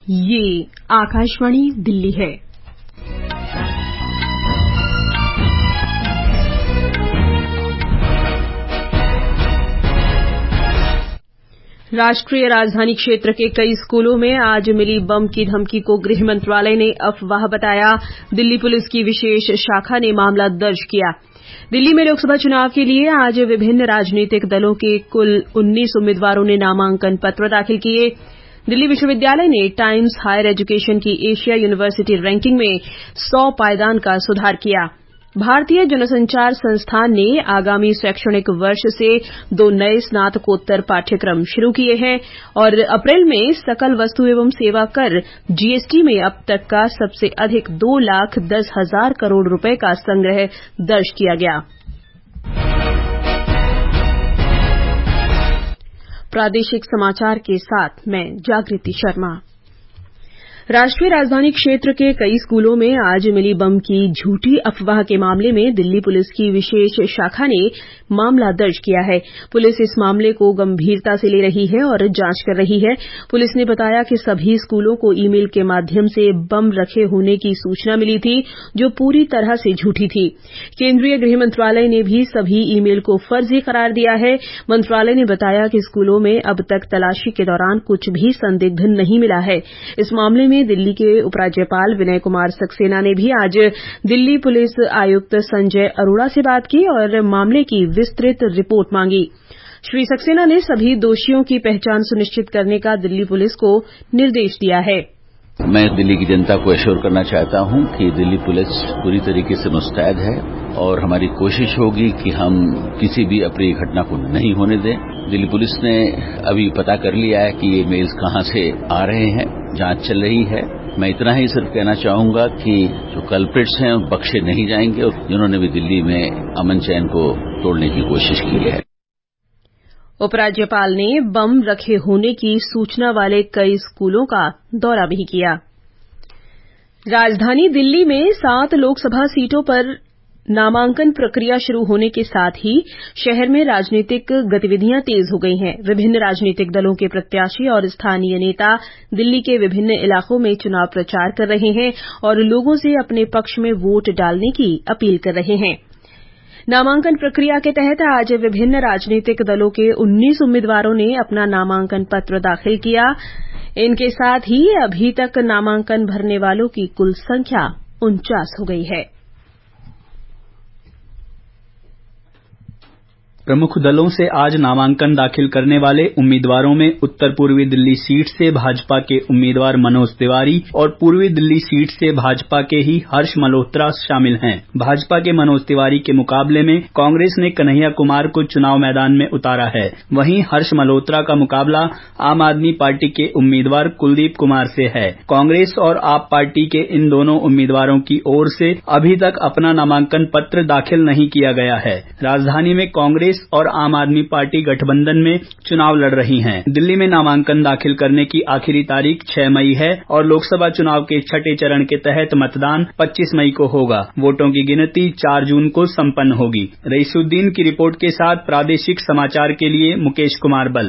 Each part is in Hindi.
ये आकाशवाणी दिल्ली है। राष्ट्रीय राजधानी क्षेत्र के कई स्कूलों में आज मिली बम की धमकी को गृह मंत्रालय ने अफवाह बताया। दिल्ली पुलिस की विशेष शाखा ने मामला दर्ज किया। दिल्ली में लोकसभा चुनाव के लिए आज विभिन्न राजनीतिक दलों के कुल 19 उम्मीदवारों ने नामांकन पत्र दाखिल किए। दिल्ली विश्वविद्यालय ने टाइम्स हायर एजुकेशन की एशिया यूनिवर्सिटी रैंकिंग में 100 पायदान का सुधार किया। भारतीय जनसंचार संस्थान ने आगामी शैक्षणिक वर्ष से 2 नए स्नातकोत्तर पाठ्यक्रम शुरू किए हैं और अप्रैल में सकल वस्तु एवं सेवा कर जीएसटी में अब तक का सबसे अधिक 2,10,000 करोड़ रुपए का संग्रह दर्ज किया गया। प्रादेशिक समाचार के साथ मैं जागृति शर्मा। राष्ट्रीय राजधानी क्षेत्र के कई स्कूलों में आज मिली बम की झूठी अफवाह के मामले में दिल्ली पुलिस की विशेष शाखा ने मामला दर्ज किया है। पुलिस इस मामले को गंभीरता से ले रही है और जांच कर रही है। पुलिस ने बताया कि सभी स्कूलों को ईमेल के माध्यम से बम रखे होने की सूचना मिली थी, जो पूरी तरह से झूठी थी। केंद्रीय गृह मंत्रालय ने भी सभी ईमेल को फर्जी करार दिया है। मंत्रालय ने बताया कि स्कूलों में अब तक तलाशी के दौरान कुछ भी संदिग्ध नहीं मिला है। इस मामले में दिल्ली के उपराज्यपाल विनय कुमार सक्सेना ने भी आज दिल्ली पुलिस आयुक्त संजय अरोड़ा से बात की और मामले की विस्तृत रिपोर्ट मांगी। श्री सक्सेना ने सभी दोषियों की पहचान सुनिश्चित करने का दिल्ली पुलिस को निर्देश दिया है। मैं दिल्ली की जनता को एश्योर करना चाहता हूं कि दिल्ली पुलिस पूरी तरीके से मुस्तैद है और हमारी कोशिश होगी कि हम किसी भी अप्रिय घटना को नहीं होने दें। दिल्ली पुलिस ने अभी पता कर लिया है कि ये मेल्स कहां से आ रहे हैं, जांच चल रही है। मैं इतना ही सिर्फ कहना चाहूंगा कि जो कल्प्रिट्स हैं बख्शे नहीं जाएंगे और जिन्होंने भी दिल्ली में अमन चैन को तोड़ने की कोशिश की है। उपराज्यपाल ने बम रखे होने की सूचना वाले कई स्कूलों का दौरा भी किया। राजधानी दिल्ली में 7 लोकसभा सीटों पर नामांकन प्रक्रिया शुरू होने के साथ ही शहर में राजनीतिक गतिविधियां तेज हो गई हैं। विभिन्न राजनीतिक दलों के प्रत्याशी और स्थानीय नेता दिल्ली के विभिन्न इलाकों में चुनाव प्रचार कर रहे हैं और लोगों से अपने पक्ष में वोट डालने की अपील कर रहे हैं। नामांकन प्रक्रिया के तहत आज विभिन्न राजनीतिक दलों के 19 उम्मीदवारों ने अपना नामांकन पत्र दाखिल किया। इनके साथ ही अभी तक नामांकन भरने वालों की कुल संख्या 49 हो गई है। प्रमुख दलों से आज नामांकन दाखिल करने वाले उम्मीदवारों में उत्तर पूर्वी दिल्ली सीट से भाजपा के उम्मीदवार मनोज तिवारी और पूर्वी दिल्ली सीट से भाजपा के ही हर्ष मल्होत्रा शामिल हैं। भाजपा के मनोज तिवारी के मुकाबले में कांग्रेस ने कन्हैया कुमार को चुनाव मैदान में उतारा है। वहीं हर्ष मल्होत्रा का मुकाबला आम आदमी पार्टी के उम्मीदवार कुलदीप कुमार से है। कांग्रेस और आप पार्टी के इन दोनों उम्मीदवारों की ओर से अभी तक अपना नामांकन पत्र दाखिल नहीं किया गया है। राजधानी में कांग्रेस और आम आदमी पार्टी गठबंधन में चुनाव लड़ रही हैं। दिल्ली में नामांकन दाखिल करने की आखिरी तारीख 6 मई है और लोकसभा चुनाव के छठे चरण के तहत मतदान 25 मई को होगा। वोटों की गिनती 4 जून को संपन्न होगी। रईसुद्दीन की रिपोर्ट के साथ प्रादेशिक समाचार के लिए मुकेश कुमार बल।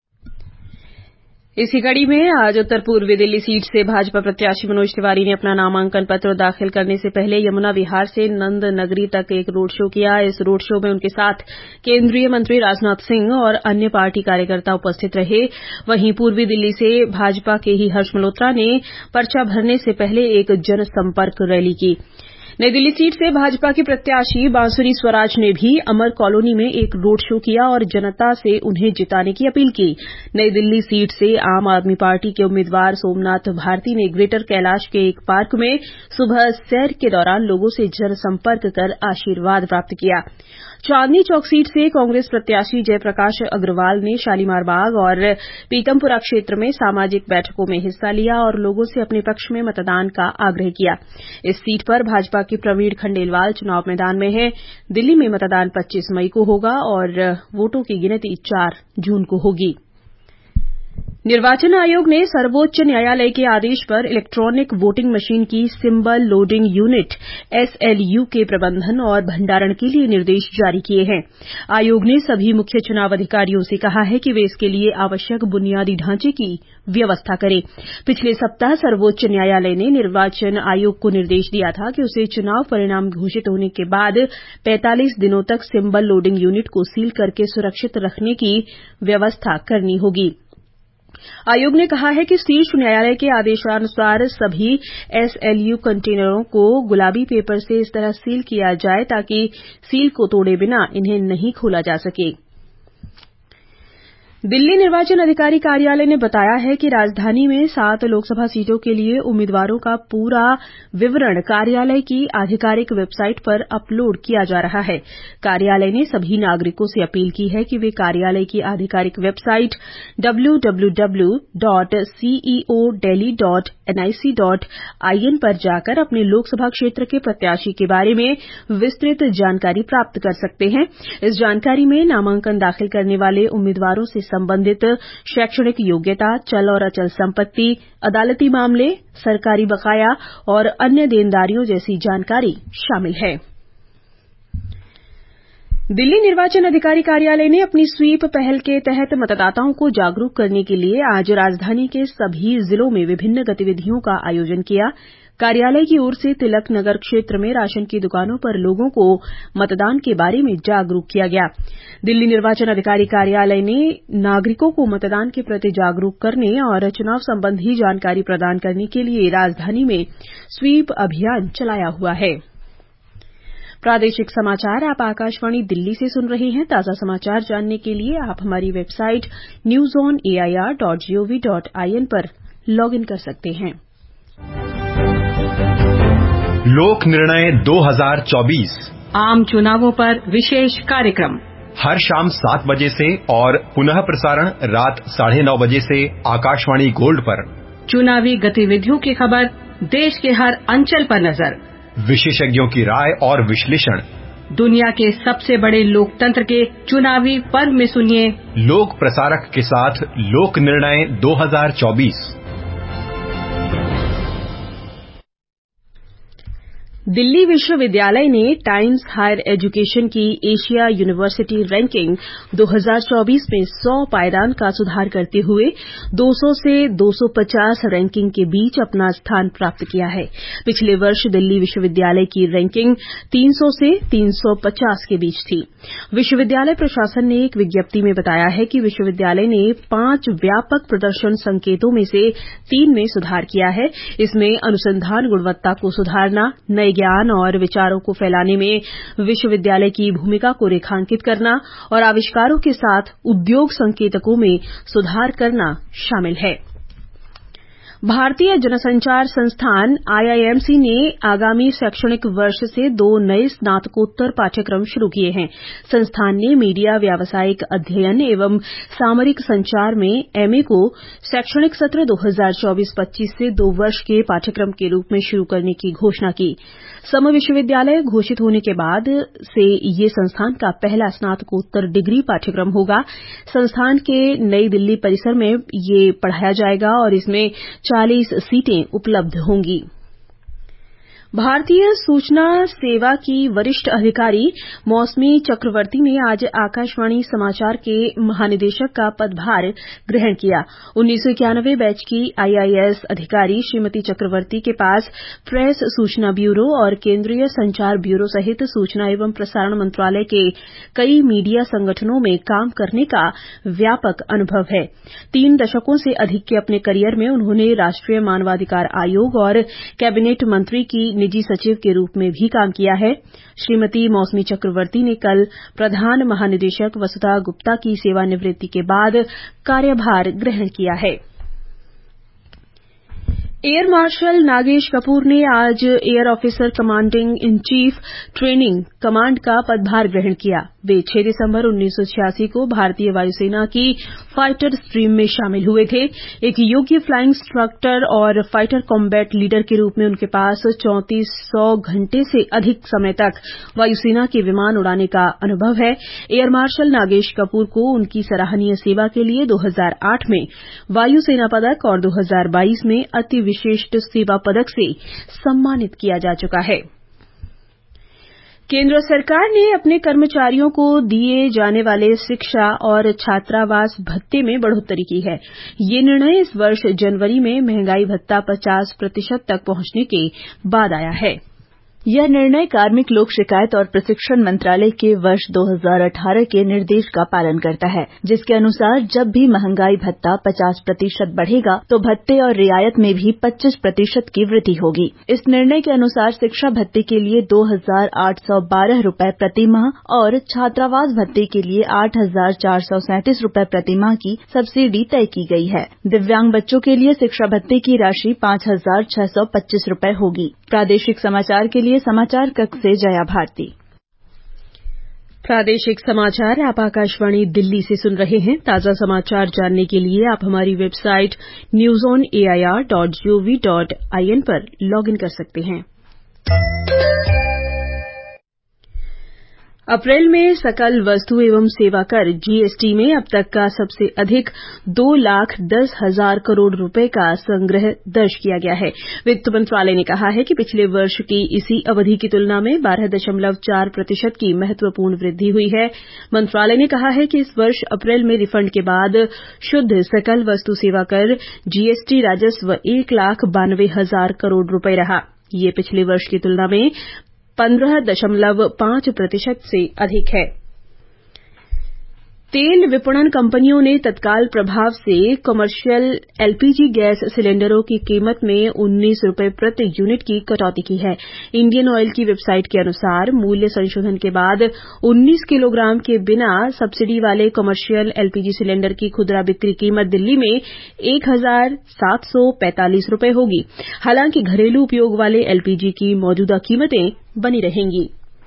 इसी कड़ी में आज उत्तर पूर्वी दिल्ली सीट से भाजपा प्रत्याशी मनोज तिवारी ने अपना नामांकन पत्र दाखिल करने से पहले यमुना विहार से नंद नगरी तक एक रोड शो किया। इस रोड शो में उनके साथ केंद्रीय मंत्री राजनाथ सिंह और अन्य पार्टी कार्यकर्ता उपस्थित रहे। वहीं पूर्वी दिल्ली से भाजपा के ही हर्ष मल्होत्रा ने पर्चा भरने से पहले एक जनसंपर्क रैली की। नई दिल्ली सीट से भाजपा की प्रत्याशी बांसुरी स्वराज ने भी अमर कॉलोनी में एक रोड शो किया और जनता से उन्हें जिताने की अपील की। नई दिल्ली सीट से आम आदमी पार्टी के उम्मीदवार सोमनाथ भारती ने ग्रेटर कैलाश के एक पार्क में सुबह सैर के दौरान लोगों से जनसंपर्क कर आशीर्वाद प्राप्त किया। चांदनी चौक सीट से कांग्रेस प्रत्याशी जयप्रकाश अग्रवाल ने शालीमार बाग और पीतमपुरा क्षेत्र में सामाजिक बैठकों में हिस्सा लिया और लोगों से अपने पक्ष में मतदान का आग्रह किया। इस सीट पर भाजपा के प्रवीण खंडेलवाल चुनाव मैदान में हैं। दिल्ली में मतदान 25 मई को होगा और वोटों की गिनती 4 जून को होगी। निर्वाचन आयोग ने सर्वोच्च न्यायालय के आदेश पर इलेक्ट्रॉनिक वोटिंग मशीन की सिंबल लोडिंग यूनिट एसएलयू के प्रबंधन और भंडारण के लिए निर्देश जारी किए हैं। आयोग ने सभी मुख्य चुनाव अधिकारियों से कहा है कि वे इसके लिए आवश्यक बुनियादी ढांचे की व्यवस्था करें। पिछले सप्ताह सर्वोच्च न्यायालय ने निर्वाचन आयोग को निर्देश दिया था कि उसे चुनाव परिणाम घोषित होने के बाद 45 दिनों तक सिंबल लोडिंग यूनिट को सील करके सुरक्षित रखने की व्यवस्था करनी होगी। आयोग ने कहा है कि शीर्ष न्यायालय के आदेशानुसार सभी एसएलयू कंटेनरों को गुलाबी पेपर से इस तरह सील किया जाए ताकि सील को तोड़े बिना इन्हें नहीं खोला जा सके। दिल्ली निर्वाचन अधिकारी कार्यालय ने बताया है कि राजधानी में 7 लोकसभा सीटों के लिए उम्मीदवारों का पूरा विवरण कार्यालय की आधिकारिक वेबसाइट पर अपलोड किया जा रहा है। कार्यालय ने सभी नागरिकों से अपील की है कि वे कार्यालय की आधिकारिक वेबसाइट www.ceodelhi.nic.in पर जाकर अपने लोकसभा क्षेत्र के प्रत्याशी के बारे में विस्तृत जानकारी प्राप्त कर सकते हैं। इस जानकारी में नामांकन दाखिल करने वाले उम्मीदवारों से संबंधित शैक्षणिक योग्यता, चल और अचल संपत्ति, अदालती मामले, सरकारी बकाया और अन्य देनदारियों जैसी जानकारी शामिल है। दिल्ली निर्वाचन अधिकारी कार्यालय ने अपनी स्वीप पहल के तहत मतदाताओं को जागरूक करने के लिए आज राजधानी के सभी जिलों में विभिन्न गतिविधियों का आयोजन किया। कार्यालय की ओर से तिलक नगर क्षेत्र में राशन की दुकानों पर लोगों को मतदान के बारे में जागरूक किया गया। दिल्ली निर्वाचन अधिकारी कार्यालय ने नागरिकों को मतदान के प्रति जागरूक करने और चुनाव संबंधी जानकारी प्रदान करने के लिए राजधानी में स्वीप अभियान चलाया हुआ है। प्रादेशिक समाचार आप आकाशवाणी दिल्ली से सुन रहे हैं। ताजा समाचार जानने के लिए आप हमारी वेबसाइट newsonair.gov.in पर लॉगिन कर सकते हैं। लोक निर्णय 2024 आम चुनावों पर विशेष कार्यक्रम हर शाम 7 बजे से और पुनः प्रसारण रात 9:30 बजे से आकाशवाणी गोल्ड पर। चुनावी गतिविधियों की खबर, देश के हर अंचल पर नजर, विशेषज्ञों की राय और विश्लेषण, दुनिया के सबसे बड़े लोकतंत्र के चुनावी पर्व में सुनिए लोक प्रसारक के साथ लोक निर्णय 2024। दिल्ली विश्वविद्यालय ने टाइम्स हायर एजुकेशन की एशिया यूनिवर्सिटी रैंकिंग 2024 में 100 पायदान का सुधार करते हुए 200 से 250 रैंकिंग के बीच अपना स्थान प्राप्त किया है। पिछले वर्ष दिल्ली विश्वविद्यालय की रैंकिंग 300 से 350 के बीच थी। विश्वविद्यालय प्रशासन ने एक विज्ञप्ति में बताया है कि विश्वविद्यालय ने 5 व्यापक प्रदर्शन संकेतों में से 3 में सुधार किया है। इसमें अनुसंधान गुणवत्ता को सुधारना, नए ज्ञान और विचारों को फैलाने में विश्वविद्यालय की भूमिका को रेखांकित करना और आविष्कारों के साथ उद्योग संकेतकों में सुधार करना शामिल है। भारतीय जनसंचार संस्थान आईआईएमसी ने आगामी शैक्षणिक वर्ष से 2 नए स्नातकोत्तर पाठ्यक्रम शुरू किए हैं। संस्थान ने मीडिया व्यावसायिक अध्ययन एवं सामरिक संचार में एमए को शैक्षणिक सत्र 2024-25 से 2 वर्ष के पाठ्यक्रम के रूप में शुरू करने की घोषणा की। सम विश्वविद्यालय घोषित होने के बाद से ये संस्थान का पहला स्नातकोत्तर डिग्री पाठ्यक्रम होगा। संस्थान के नई दिल्ली परिसर में ये पढ़ाया जाएगा और इसमें 40 सीटें उपलब्ध होंगी। भारतीय सूचना सेवा की वरिष्ठ अधिकारी मौसमी चक्रवर्ती ने आज आकाशवाणी समाचार के महानिदेशक का पदभार ग्रहण किया। 1991 बैच की आईआईएस अधिकारी श्रीमती चक्रवर्ती के पास प्रेस सूचना ब्यूरो और केंद्रीय संचार ब्यूरो सहित सूचना एवं प्रसारण मंत्रालय के कई मीडिया संगठनों में काम करने का व्यापक अनुभव है। 3 दशकों से अधिक के अपने करियर में उन्होंने राष्ट्रीय मानवाधिकार आयोग और कैबिनेट मंत्री की निजी सचिव के रूप में भी काम किया है। श्रीमती मौसमी चक्रवर्ती ने कल प्रधान महानिदेशक वसुधा गुप्ता की सेवानिवृत्ति के बाद कार्यभार ग्रहण किया है। एयर मार्शल नागेश कपूर ने आज air officer commanding in chief training command का पदभार ग्रहण किया। वे 6 दिसंबर 1986 को भारतीय वायुसेना की फाइटर स्ट्रीम में शामिल हुए थे। एक योग्य फ्लाइंग इंस्ट्रक्टर और फाइटर कॉम्बैट लीडर के रूप में उनके पास 3400 घंटे से अधिक समय तक वायुसेना के विमान उड़ाने का अनुभव है। एयर मार्शल नागेश कपूर को उनकी सराहनीय सेवा के लिए 2008 में वायुसेना पदक और 2022 में अति विशिष्ट सेवा पदक से सम्मानित किया जा चुका है। केंद्र सरकार ने अपने कर्मचारियों को दिए जाने वाले शिक्षा और छात्रावास भत्ते में बढ़ोतरी की है। ये निर्णय इस वर्ष जनवरी में महंगाई भत्ता 50% तक पहुंचने के बाद आया है। यह निर्णय कार्मिक लोक शिकायत और प्रशिक्षण मंत्रालय के वर्ष 2018 के निर्देश का पालन करता है, जिसके अनुसार जब भी महंगाई भत्ता 50% बढ़ेगा तो भत्ते और रियायत में भी 25% की वृद्धि होगी। इस निर्णय के अनुसार शिक्षा भत्ते के लिए 2,812 रूपये प्रति माह और छात्रावास भत्ते के लिए 8,437 रूपये प्रति माह की सब्सिडी तय की गई है। दिव्यांग बच्चों के लिए शिक्षा भत्ते की राशि 5,625 रूपये होगी। प्रादेशिक समाचार के लिए समाचार कक्ष से जया भारती। प्रादेशिक समाचार आप आकाशवाणी दिल्ली से सुन रहे हैं। ताजा समाचार जानने के लिए आप हमारी वेबसाइट newsonair.gov.in पर लॉगिन कर सकते हैं। अप्रैल में सकल वस्तु एवं सेवा कर जीएसटी में अब तक का सबसे अधिक 2,10,000 करोड़ रुपए का संग्रह दर्ज किया गया है। वित्त मंत्रालय ने कहा है कि पिछले वर्ष की इसी अवधि की तुलना में 12.4% की महत्वपूर्ण वृद्धि हुई है। मंत्रालय ने कहा है कि इस वर्ष अप्रैल में रिफंड के बाद शुद्ध सकल वस्तु सेवा कर जीएसटी राजस्व 1,92,000 करोड़ रुपए रहा। ये पिछले वर्ष की तुलना में 15.5% से अधिक है। तेल विपणन कंपनियों ने तत्काल प्रभाव से कमर्शियल एलपीजी गैस सिलेंडरों की कीमत में 19 रुपये प्रति यूनिट की कटौती की है। इंडियन ऑयल की वेबसाइट के अनुसार मूल्य संशोधन के बाद 19 किलोग्राम के बिना सब्सिडी वाले कमर्शियल एलपीजी सिलेंडर की खुदरा बिक्री कीमत दिल्ली में 1,745 रुपये होगी। हालांकि घरेलू उपयोग वाले एलपीजी की मौजूदा कीमतें बनी रहेंगी।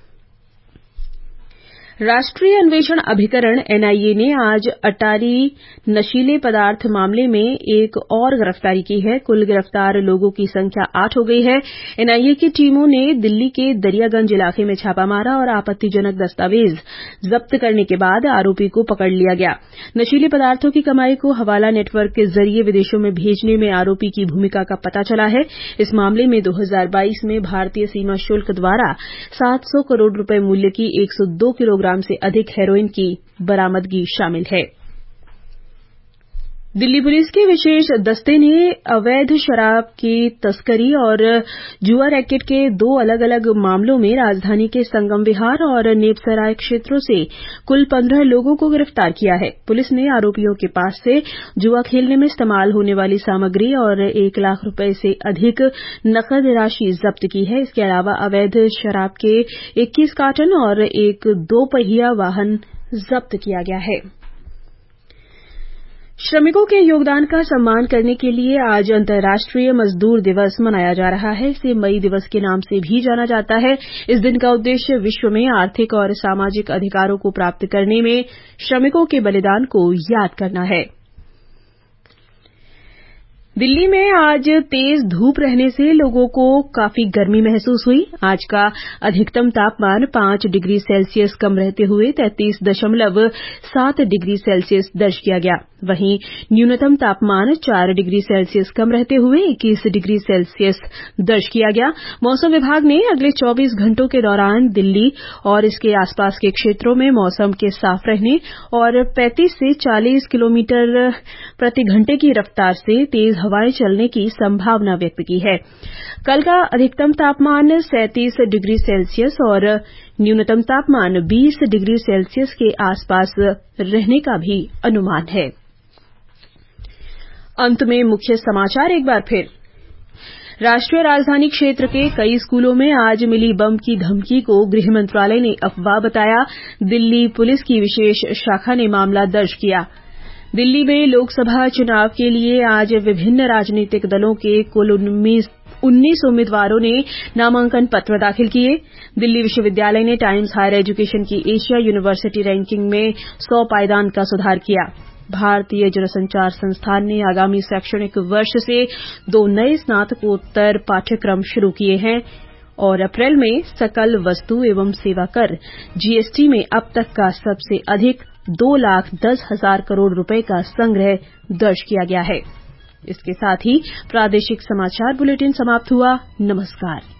राष्ट्रीय अन्वेषण अभिकरण एनआईए ने आज अटारी नशीले पदार्थ मामले में एक और गिरफ्तारी की है। कुल गिरफ्तार लोगों की संख्या 8 हो गई है। एनआईए की टीमों ने दिल्ली के दरियागंज इलाके में छापा मारा और आपत्तिजनक दस्तावेज जब्त करने के बाद आरोपी को पकड़ लिया गया। नशीले पदार्थों की कमाई को हवाला नेटवर्क के जरिए विदेशों में भेजने में आरोपी की भूमिका का पता चला है। इस मामले में 2022 में भारतीय सीमा शुल्क द्वारा 700 करोड़ रुपए मूल्य की 102 किलोग्राम से अधिक हेरोइन की बरामदगी शामिल है। दिल्ली पुलिस के विशेष दस्ते ने अवैध शराब की तस्करी और जुआ रैकेट के 2 अलग-अलग मामलों में राजधानी के संगम विहार और नेपसराय क्षेत्रों से कुल 15 लोगों को गिरफ्तार किया है। पुलिस ने आरोपियों के पास से जुआ खेलने में इस्तेमाल होने वाली सामग्री और 1 लाख रुपए से अधिक नकद राशि जब्त की है। इसके अलावा अवैध शराब के 21 कार्टन और एक 2 पहिया वाहन जब्त किया गया है। श्रमिकों के योगदान का सम्मान करने के लिए आज अंतर्राष्ट्रीय मजदूर दिवस मनाया जा रहा है। इसे मई दिवस के नाम से भी जाना जाता है। इस दिन का उद्देश्य विश्व में आर्थिक और सामाजिक अधिकारों को प्राप्त करने में श्रमिकों के बलिदान को याद करना है। दिल्ली में आज तेज धूप रहने से लोगों को काफी गर्मी महसूस हुई। आज का अधिकतम तापमान 5 डिग्री सेल्सियस कम रहते हुए 33.7 डिग्री सेल्सियस दर्ज किया गया। वहीं न्यूनतम तापमान 4 डिग्री सेल्सियस कम रहते हुए 21 डिग्री सेल्सियस दर्ज किया गया। मौसम विभाग ने अगले 24 घंटों के दौरान दिल्ली और इसके आसपास के क्षेत्रों में मौसम के साफ रहने और 35 से 40 किलोमीटर प्रति घंटे की रफ्तार से तेज हवाएं चलने की संभावना व्यक्त की है। कल का अधिकतम तापमान 37 डिग्री सेल्सियस और न्यूनतम तापमान 20 डिग्री सेल्सियस के आसपास रहने का भी अनुमान है। अंत में मुख्य समाचार एक बार फिर। राष्ट्रीय राजधानी क्षेत्र के कई स्कूलों में आज मिली बम की धमकी को गृह मंत्रालय ने अफवाह बताया। दिल्ली पुलिस की विशेष शाखा ने मामला दर्ज किया। दिल्ली में लोकसभा चुनाव के लिए आज विभिन्न राजनीतिक दलों के कुल 19 उम्मीदवारों ने नामांकन पत्र दाखिल किए। दिल्ली विश्वविद्यालय ने टाइम्स हायर एजुकेशन की एशिया यूनिवर्सिटी रैंकिंग में 100 पायदान का सुधार किया। भारतीय जनसंचार संस्थान ने आगामी शैक्षणिक वर्ष से 2 नए स्नातकोत्तर पाठ्यक्रम शुरू किए हैं और अप्रैल में सकल वस्तु एवं सेवा कर जीएसटी में अब तक का सबसे अधिक 2,10,000 करोड़ रुपए का संग्रह दर्ज किया गया है। इसके साथ ही प्रादेशिक समाचार बुलेटिन समाप्त हुआ। नमस्कार।